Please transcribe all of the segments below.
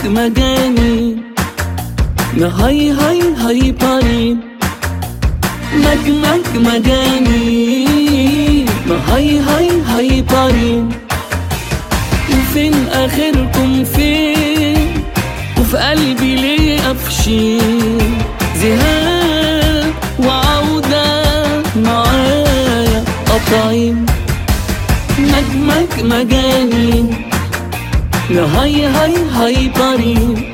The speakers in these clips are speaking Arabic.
مجاني هاي هاي هاي باري مجاني هاي هاي هاي باري. وفين آخركم فين وفي قلبي ليه قفشين ذهاب وعودة معايا قطعين مجاني هاي هاي هاي باري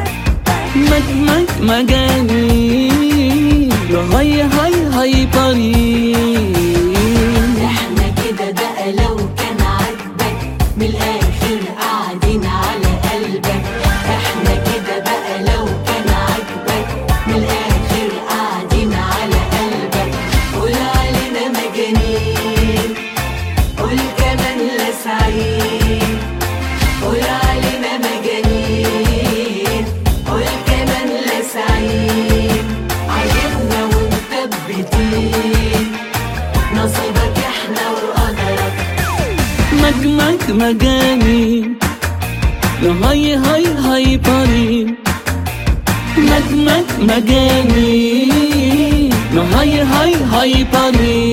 مجاني هاي هاي هاي باري. احنا كده بقى لو كان عاجبك من الاخر قاعدين على قلبك. احنا كده بقى لو كان عاجبك من الاخر قاعدين على قلبك. قول علينا مجانين قول كمان لسعيد. قول علينا مجانين قول كمان لسعيد. عجبنا ومثبتين نصيبك احنا وقدرك. مجاني هاي هاي هاي باري مجاني هاي هاي هاي باري.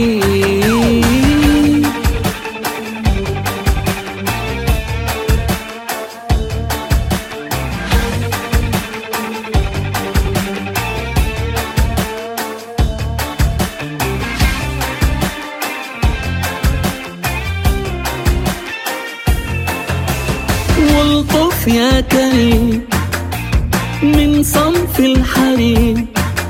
والطف يا كريم من صنف الحريم.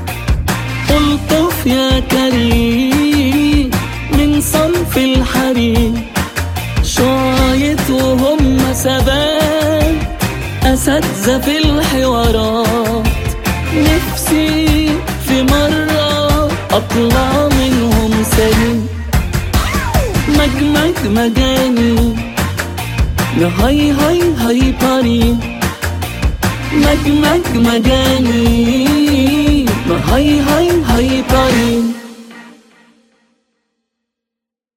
الطف يا كريم من صنف الحريم. شوية وهم ثبات أساتذة في الحوارات. نفسي في مرة أطلع منهم سليم مجاني هاي هاي هاي باري مجاني هاي هاي هاي باري.